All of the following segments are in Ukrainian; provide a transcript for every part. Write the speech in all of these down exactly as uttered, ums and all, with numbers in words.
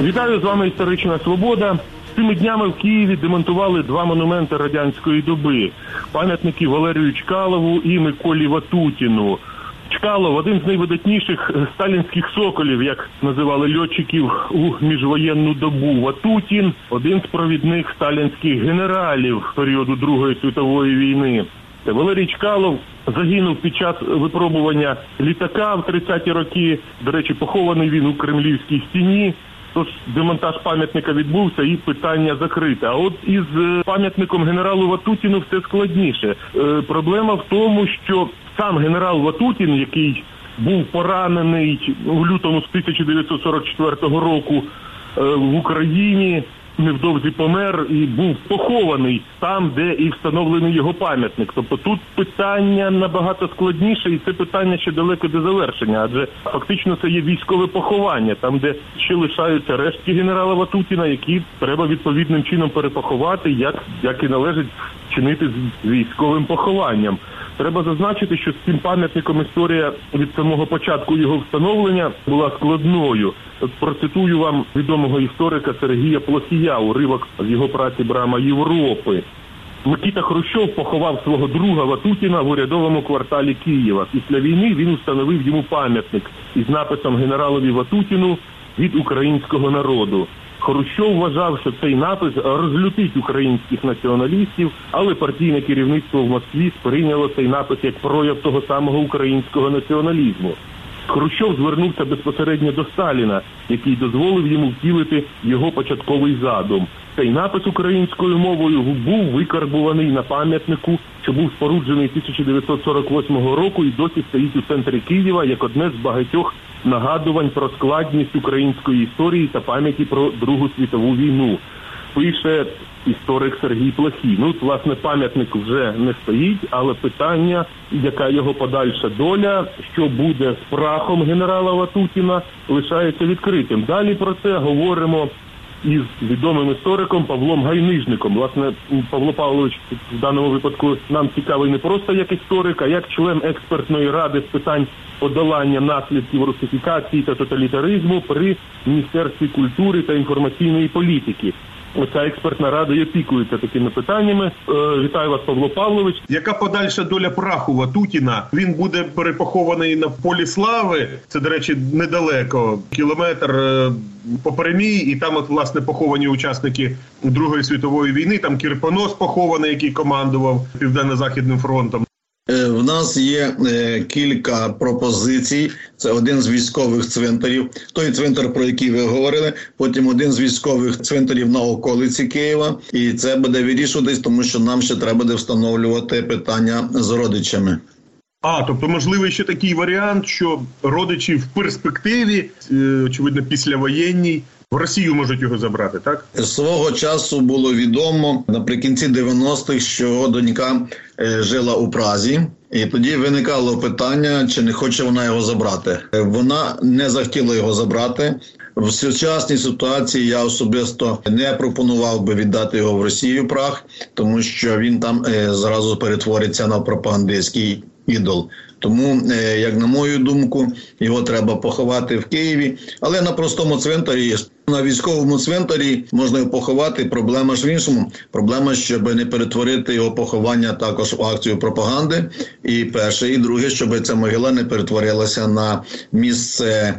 Вітаю, з вами «Історична Свобода». Цими днями в Києві демонтували два монументи радянської доби. Пам'ятники Валерію Чкалову і Миколі Ватутіну. Чкалов – один з найвидатніших сталінських соколів, як називали льотчиків у міжвоєнну добу. Ватутін – один з провідних сталінських генералів періоду Другої світової війни. Валерій Чкалов загинув під час випробування літака в тридцяті роки. До речі, похований він у Кремлівській стіні. Тож демонтаж пам'ятника відбувся і питання закрите. А от із пам'ятником генералу Ватутіну все складніше. Е, проблема в тому, що сам генерал Ватутін, який був поранений у лютому тисяча дев'ятсот сорок четвертого року е, в Україні, невдовзі помер і був похований там, де і встановлений його пам'ятник. Тобто тут питання набагато складніше, і це питання ще далеко до завершення, адже фактично це є військове поховання, там, де ще лишаються рештки генерала Ватутіна, які треба відповідним чином перепоховати, як, як і належить чинити з військовим похованням. Треба зазначити, що з цим пам'ятником історія від самого початку його встановлення була складною. От процитую вам відомого історика Сергія Плохія, уривок з його праці «Брама Європи». Микита Хрущов поховав свого друга Ватутіна в урядовому кварталі Києва. Після війни він установив йому пам'ятник із написом «Генералові Ватутіну від українського народу». Хрущов вважав, що цей напис розлютить українських націоналістів, але партійне керівництво в Москві сприйняло цей напис як прояв того самого українського націоналізму. Хрущов звернувся безпосередньо до Сталіна, який дозволив йому втілити його початковий задум. Цей напис українською мовою був викарбуваний на пам'ятнику, що був споруджений тисяча дев'ятсот сорок восьмого року і досі стоїть у центрі Києва як одне з багатьох нагадувань про складність української історії та пам'яті про Другу світову війну. Пише історик Сергій Плохій. Ну, власне, пам'ятник вже не стоїть, але питання, яка його подальша доля, що буде з прахом генерала Ватутіна, лишається відкритим. Далі про це говоримо із відомим істориком Павлом Гайнижником. Власне, Павло Павлович в даному випадку нам цікавий не просто як історик, а як член експертної ради з питань подолання наслідків русифікації та тоталітаризму при Міністерстві культури та інформаційної політики. Ця експертна рада і опікується такими питаннями. Е, вітаю вас, Павло Павлович. Яка подальша доля праху Ватутіна? Він буде перепохований на полі слави. Це, до речі, недалеко. Кілометр е, по прямій. І там, от, власне, поховані учасники Другої світової війни. Там Кірпонос похований, який командував Південно-Західним фронтом. В нас є е, кілька пропозицій. Це один з військових цвинтарів. Той цвинтар, про який ви говорили. Потім один з військових цвинтарів на околиці Києва. І це буде вирішуватись, тому що нам ще треба буде встановлювати питання з родичами. А, тобто можливий ще такий варіант, що родичі в перспективі, е, очевидно, післявоєнній, в Росію можуть його забрати, так? Свого часу було відомо наприкінці дев'яностих, що донька е, жила у Празі. І тоді виникало питання, чи не хоче вона його забрати. Вона не захотіла його забрати. В сучасній ситуації я особисто не пропонував би віддати його в Росію прах, тому що він там е, зразу перетвориться на пропагандистський ідол. Тому, як на мою думку, його треба поховати в Києві. Але на простому цвинтарі, на військовому цвинтарі можна його поховати. Проблема ж в іншому. Проблема, щоб не перетворити його поховання також в акцію пропаганди. І перше, і друге, щоб ця могила не перетворилася на місце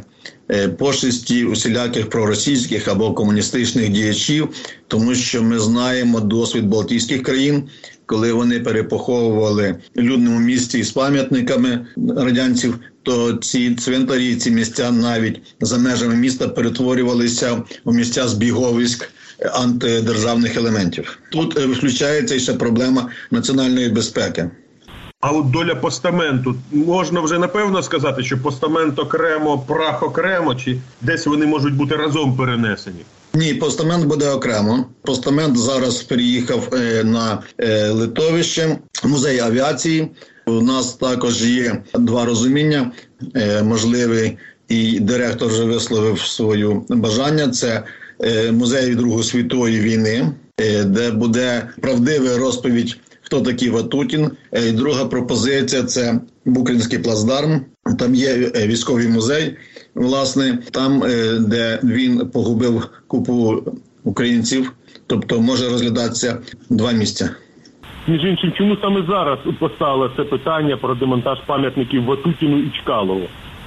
пошесті усіляких проросійських або комуністичних діячів. Тому що ми знаємо досвід Балтійських країн, коли вони перепоховували в людному місці з пам'ятниками радянців, то ці цвинтарі, ці місця навіть за межами міста перетворювалися у місця збіговиськ антидержавних елементів. Тут включається ще проблема національної безпеки. А от доля постаменту. Можна вже напевно сказати, що постамент окремо, прах окремо, чи десь вони можуть бути разом перенесені? Ні, постамент буде окремо. Постамент зараз переїхав е, на е, литовище, музей авіації. У нас також є два розуміння. Е, можливий і директор вже висловив своє бажання. Це е, музей Другої світової війни, е, де буде правдива розповідь, хто такий Ватутін. Е, друга пропозиція – це Букринський плацдарм. Там є військовий музей, власне, там, де він погубив купу українців, тобто може розглядатися два місця. Між іншим, чому саме зараз постало це питання про демонтаж пам'ятників Ватутіну і Чкалову?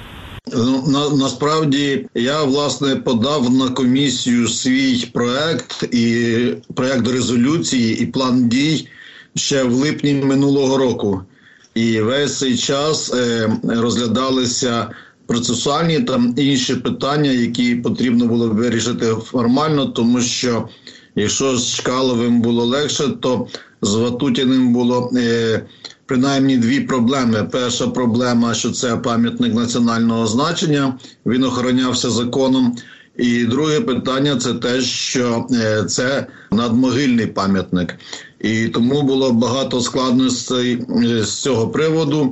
На, насправді, я, власне, подав на комісію свій проект, і проект резолюції, і план дій ще в липні минулого року. І весь цей час е, розглядалися процесуальні та інші питання, які потрібно було вирішити формально, тому що якщо з Чкаловим було легше, то з Ватутіним було е, принаймні дві проблеми. Перша проблема, що це пам'ятник національного значення, він охоронявся законом. І друге питання – це те, що е, це надмогильний пам'ятник. І тому було багато складностей е, з цього приводу.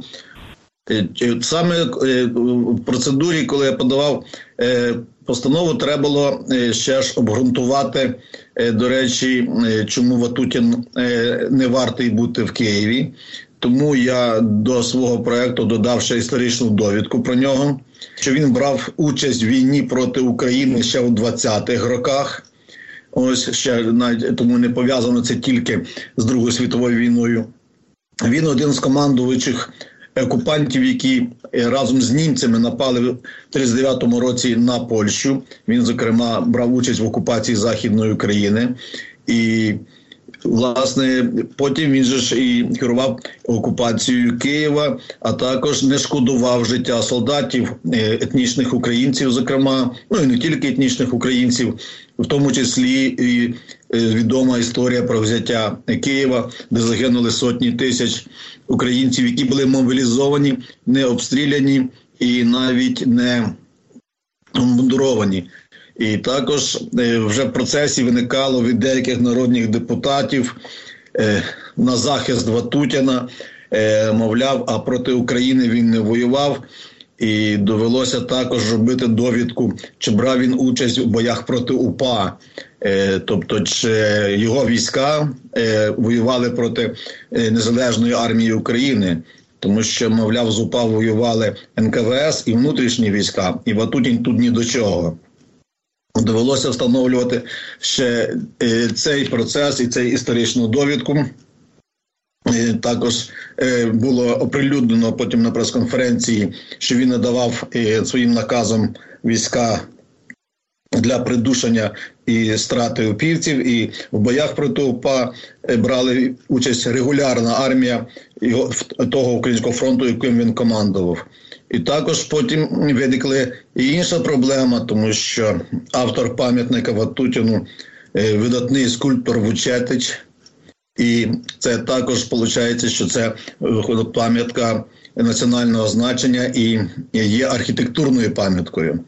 Саме в процедурі, коли я подавав постанову, треба було ще ж обґрунтувати, до речі, чому Ватутін не вартий бути в Києві. Тому я до свого проєкту додав ще історичну довідку про нього, що він брав участь в війні проти України ще у двадцятих роках. Ось ще навіть тому не пов'язано це тільки з Другою світовою війною. Він один з командувачів окупантів, які разом з німцями напали в тридцять дев'ятому році на Польщу. Він, зокрема, брав участь в окупації Західної України. І, власне, потім він же ж і керував окупацією Києва, а також не шкодував життя солдатів, етнічних українців, зокрема, ну і не тільки етнічних українців, в тому числі і відома історія про взяття Києва, де загинули сотні тисяч українців, які були мобілізовані, не обстріляні і навіть не обмундировані. І також вже в процесі виникало від деяких народних депутатів на захист Ватутіна, мовляв, а проти України він не воював. І довелося також робити довідку, чи брав він участь у боях проти УПА, е, тобто чи його війська е, воювали проти е, Незалежної армії України, тому що, мовляв, з УПА воювали ен ка ве ес і внутрішні війська, і Ватутін тут ні до чого. Довелося встановлювати ще е, цей процес і цю історичну довідку. Також було оприлюднено потім на прес-конференції, що він надавав своїм наказом війська для придушення і страти упівців, і в боях проти УПА брали участь регулярна армія того Українського фронту, яким він командував. І також потім виникла і інша проблема, тому що автор пам'ятника Ватутіну – видатний скульптор Вучетич. І це також виходить, що це пам'ятка національного значення і є архітектурною пам'яткою.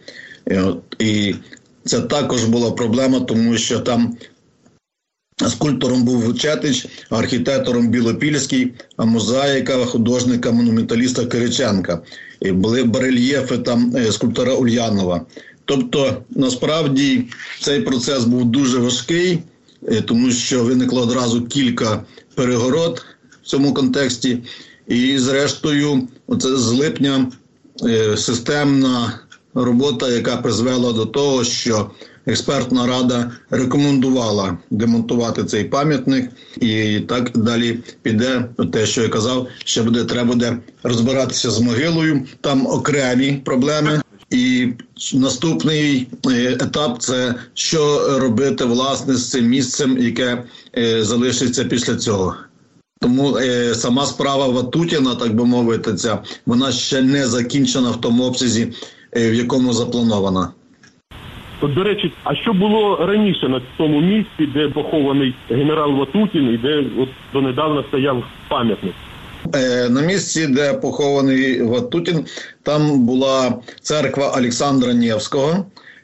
І це також була проблема, тому що там скульптором був Вучетич, архітектором Білопільський, а мозаїка художника-монументаліста Кириченка. І були барельєфи там скульптора Ульянова. Тобто, насправді, цей процес був дуже важкий, тому що виникло одразу кілька перегород в цьому контексті. І, зрештою, оце з липня е, системна робота, яка призвела до того, що експертна рада рекомендувала демонтувати цей пам'ятник. І так далі піде те, що я казав, ще буде, треба буде розбиратися з могилою. Там окремі проблеми. І наступний етап – це що робити, власне, з цим місцем, яке е, залишиться після цього. Тому е, сама справа Ватутіна, так би мовити, ця, вона ще не закінчена в тому обсязі, е, в якому запланована. От, до речі, а що було раніше на тому місці, де похований генерал Ватутін і де от донедавна стояв пам'ятник? На місці, де похований Ватутін, там була церква Олександра Невського.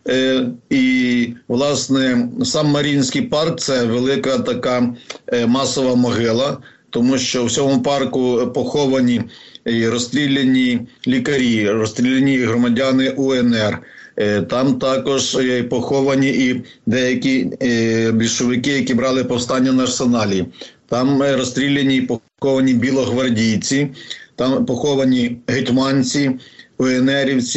І, власне, сам Маріїнський парк – це велика така масова могила, тому що в цьому парку поховані і розстріляні лікарі, розстріляні громадяни у ен ер. Там також поховані і деякі більшовики, які брали повстання на Арсеналі. Там розстріляні і поховані білогвардійці, там поховані гетьманці, УНРівці,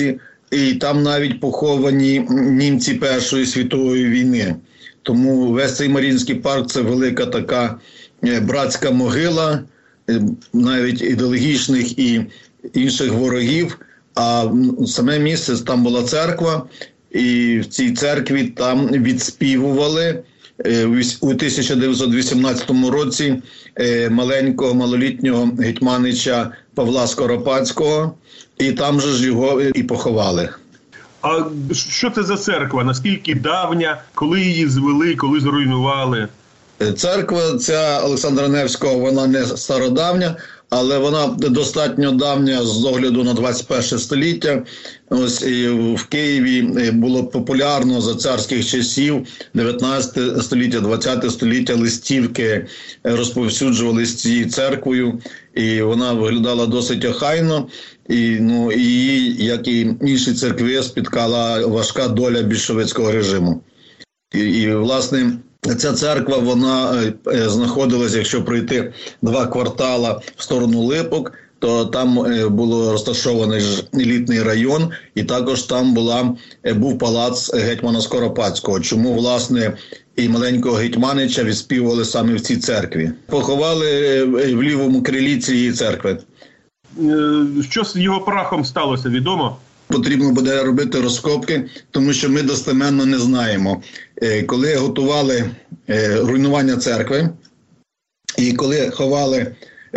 і там навіть поховані німці Першої світової війни. Тому весь цей Маріїнський парк – це велика така братська могила, навіть ідеологічних і інших ворогів. А саме місце, там була церква, і в цій церкві там відспівували у тисяча дев'ятсот вісімнадцятому році маленького малолітнього гетьманича Павла Скоропадського, і там же ж його і поховали. А що це за церква? Наскільки давня? Коли її звели, коли зруйнували? Церква ця Олександра Невського, вона не стародавня, але вона достатньо давня з огляду на двадцять перше століття. Ось і в Києві було популярно за царських часів, дев'ятнадцяте століття, двадцяте століття, листівки розповсюджувалися цією церквою, і вона виглядала досить охайно. І, ну, і її, як і інші церкви, спіткала важка доля більшовицького режиму. І, і власне, ця церква, вона е, знаходилась, якщо пройти два квартала в сторону Липок, то там е, було розташований елітний район, і також там була, е, був палац гетьмана Скоропадського. Чому, власне, і маленького гетьманича відспівували саме в цій церкві. Поховали е, в лівому крилі цієї церкви. Що з його прахом сталося, відомо? Потрібно буде робити розкопки, тому що ми достеменно не знаємо. Коли готували руйнування церкви і коли ховали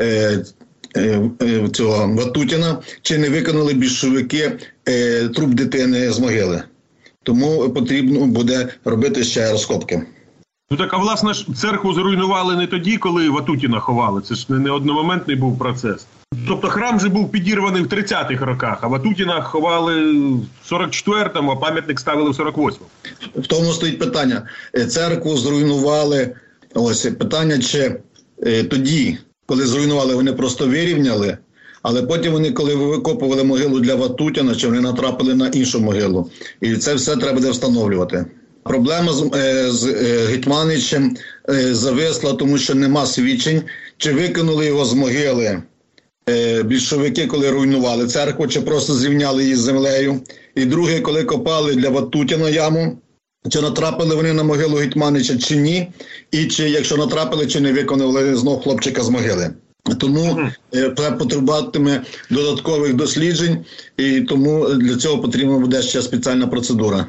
цього Ватутіна, чи не виконали більшовики труп дитини з могили. Тому потрібно буде робити ще розкопки. Ну так, а власне ж церкву зруйнували не тоді, коли Ватутіна ховали. Це ж не одномоментний був процес. Тобто храм же був підірваний в тридцятих роках, а Ватутіна ховали в сорок четвертому, а пам'ятник ставили в сорок восьмому. В тому стоїть питання. Церкву зруйнували, ось питання, чи е, тоді, коли зруйнували, вони просто вирівняли, але потім вони, коли викопували могилу для Ватутіна, чи вони натрапили на іншу могилу. І це все треба буде встановлювати. Проблема з, е, з е, Гетьманичем е, зависла, тому що нема свідчень, чи викинули його з могили е, більшовики, коли руйнували церкву, чи просто зрівняли її з землею. І друге, коли копали для Ватутіна яму, чи натрапили вони на могилу Гетьманича, чи ні, і чи, якщо натрапили, чи не виконали знов хлопчика з могили. Тому е, потребуватиме додаткових досліджень, і тому для цього потрібна буде ще спеціальна процедура.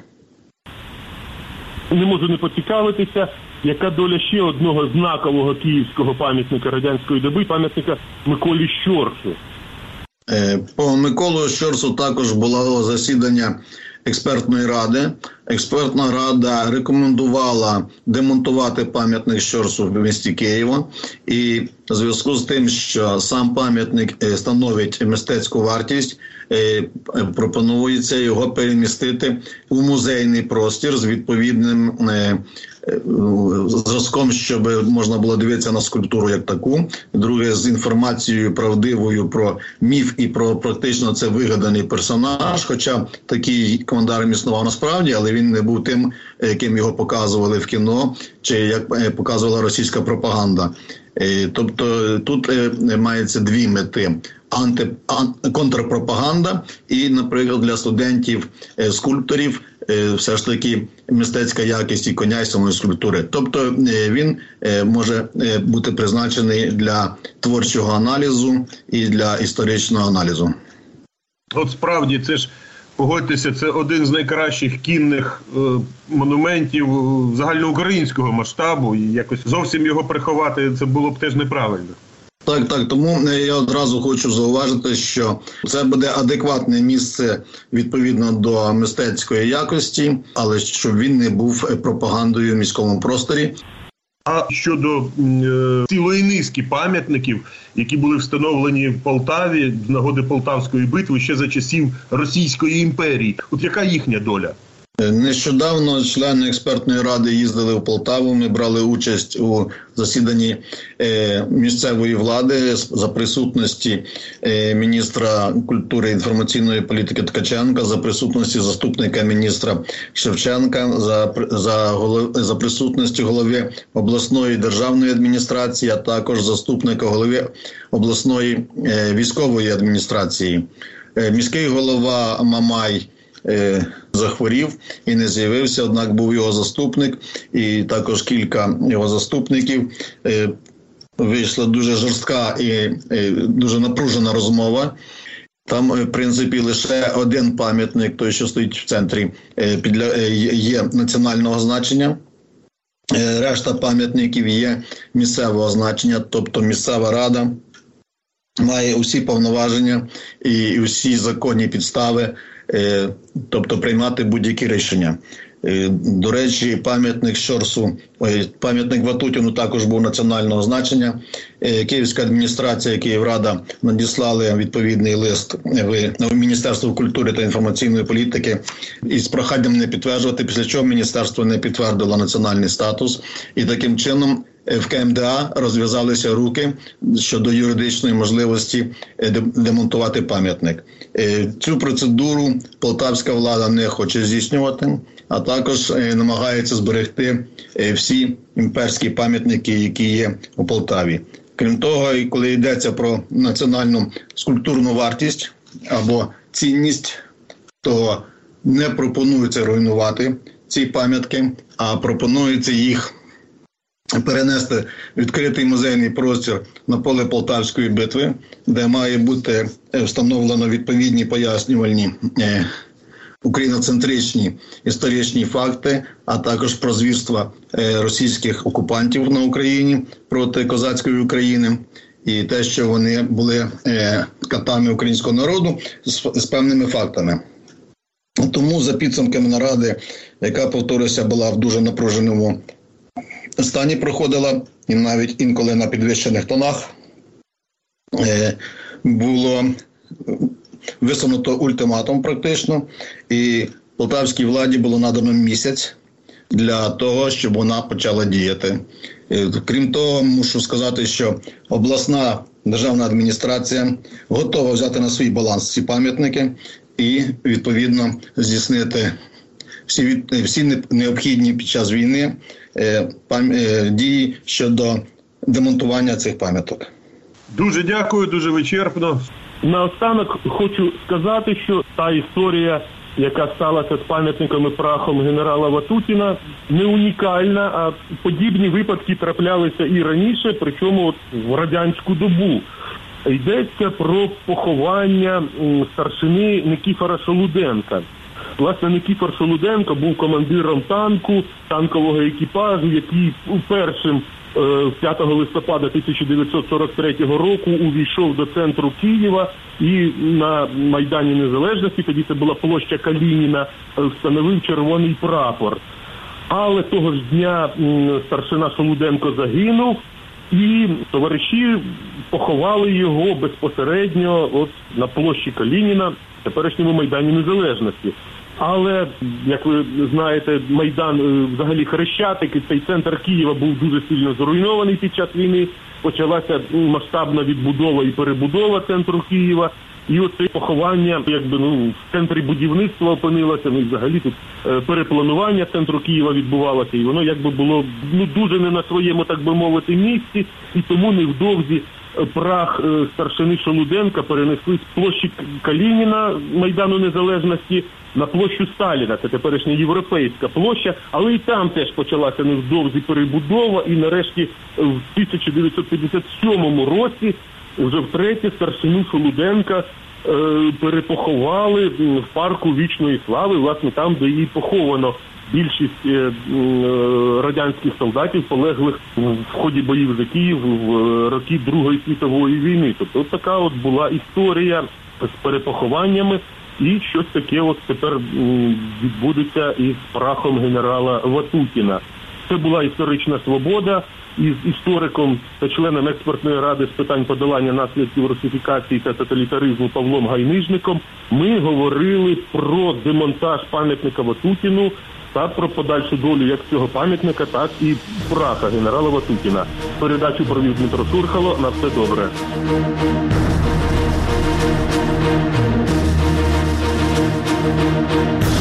Не можу не поцікавитися, яка доля ще одного знакового київського пам'ятника радянської доби, пам'ятника Миколі Щорсу. По Миколу Щорсу також було засідання експертної ради. Експертна рада рекомендувала демонтувати пам'ятник Щорсу в місті Києва. І в зв'язку з тим, що сам пам'ятник становить мистецьку вартість, пропонується його перемістити у музейний простір з відповідним зразком, щоб можна було дивитися на скульптуру як таку. Друге, з інформацією правдивою про міф і про практично це вигаданий персонаж, хоча такий командарм існував насправді, але він не був тим, яким його показували в кіно, чи як показувала російська пропаганда. Тобто тут мається дві мети. Анти, ан, контрпропаганда і, наприклад, для студентів-скульпторів все ж таки мистецька якість і коня самої скульптури. Тобто він може бути призначений для творчого аналізу і для історичного аналізу. От справді, це ж, погодьтеся, це один з найкращих кінних е, монументів загальноукраїнського масштабу, і якось зовсім його приховати це було б теж неправильно. Так, так, тому я одразу хочу зауважити, що це буде адекватне місце відповідно до мистецької якості, але щоб він не був пропагандою в міському просторі. А щодо е, цілої низки пам'ятників, які були встановлені в Полтаві з нагоди Полтавської битви ще за часів Російської імперії, от яка їхня доля? Нещодавно члени експертної ради їздили в Полтаву, ми брали участь у засіданні е, місцевої влади за присутності е, міністра культури і інформаційної політики Ткаченка, за присутності заступника міністра Шевченка, за, за, голов, за присутності голови обласної державної адміністрації, а також заступника голови обласної е, військової адміністрації. Е, міський голова Мамай е, захворів і не з'явився, однак був його заступник і також кілька його заступників. Е, вийшла дуже жорстка і е, дуже напружена розмова. Там, в принципі, лише один пам'ятник, той, що стоїть в центрі, е, підля... е, є національного значення. Е, решта пам'ятників є місцевого значення, тобто місцева рада має усі повноваження і усі законні підстави, тобто приймати будь-які рішення. До речі, пам'ятник Щорсу, пам'ятник Ватутіну також був національного значення. Київська адміністрація, Київрада надіслали відповідний лист в Міністерство культури та інформаційної політики із проханням не підтверджувати, після чого міністерство не підтвердило національний статус. І таким чином в ка ем де а розв'язалися руки щодо юридичної можливості демонтувати пам'ятник. Цю процедуру полтавська влада не хоче здійснювати, а також намагається зберегти всі імперські пам'ятники, які є у Полтаві. Крім того, коли йдеться про національну скульптурну вартість або цінність, то не пропонується руйнувати ці пам'ятки, а пропонується їх перенести відкритий музейний простір на поле Полтавської битви, де має бути встановлено відповідні пояснювальні е, україноцентричні історичні факти, а також про звірства е, російських окупантів на Україні проти козацької України і те, що вони були е, катами українського народу з, з певними фактами. Тому за підсумками наради, яка, повторюся, була в дуже напруженому стані проходила, і навіть інколи на підвищених тонах, е, було висунуто ультиматум практично, і полтавській владі було надано місяць для того, щоб вона почала діяти. Е, крім того, мушу сказати, що обласна державна адміністрація готова взяти на свій баланс ці пам'ятники і, відповідно, здійснити всі, всі необхідні під час війни дії щодо демонтування цих пам'яток. Дуже дякую, дуже вичерпно. Наостанок хочу сказати, що та історія, яка сталася з пам'ятниками прахом генерала Ватутіна, не унікальна, а подібні випадки траплялися і раніше, причому от в радянську добу. Йдеться про поховання старшини Никифора Шолуденка. Власне, Никифор Шолуденко був командиром танку, танкового екіпажу, який першим п'ятого листопада тисяча дев'ятсот сорок третього року увійшов до центру Києва і на Майдані Незалежності, тоді це була площа Калініна, встановив червоний прапор. Але того ж дня старшина Шолуденко загинув, і товариші поховали його безпосередньо от на площі Калініна, теперішньому Майдані Незалежності. Але, як ви знаєте, Майдан, взагалі Хрещатик, і цей центр Києва був дуже сильно зруйнований під час війни. Почалася масштабна відбудова і перебудова центру Києва. І оце поховання, якби, ну, в центрі будівництва опинилося, ну, і взагалі тут е, перепланування центру Києва відбувалося, і воно якби було, ну, дуже не на своєму, так би мовити, місці, і тому невдовзі прах е, старшини Шолуденка перенесли з площі Калініна, Майдану Незалежності, на площу Сталіна, це теперішня Європейська площа, але і там теж почалася невдовзі перебудова, і нарешті в тисяча дев'ятсот п'ятдесят сьомому році вже втретє старшину Шолуденка е, перепоховали в парку Вічної Слави, власне там, де її поховано більшість е, е, радянських солдатів, полеглих в ході боїв за Київ в роки Другої світової війни. Тобто от така от була історія з перепохованнями, і щось таке от тепер відбудеться із прахом генерала Ватутіна. Це була історична свобода. Із істориком та членом експертної ради з питань подолання наслідків русифікації та тоталітаризму Павлом Гайнижником ми говорили про демонтаж пам'ятника Ватутіну та про подальшу долю як цього пам'ятника, так і праха генерала Ватутіна. Передачу провів Дмитро Шурхало. На все добре. We'll be right back.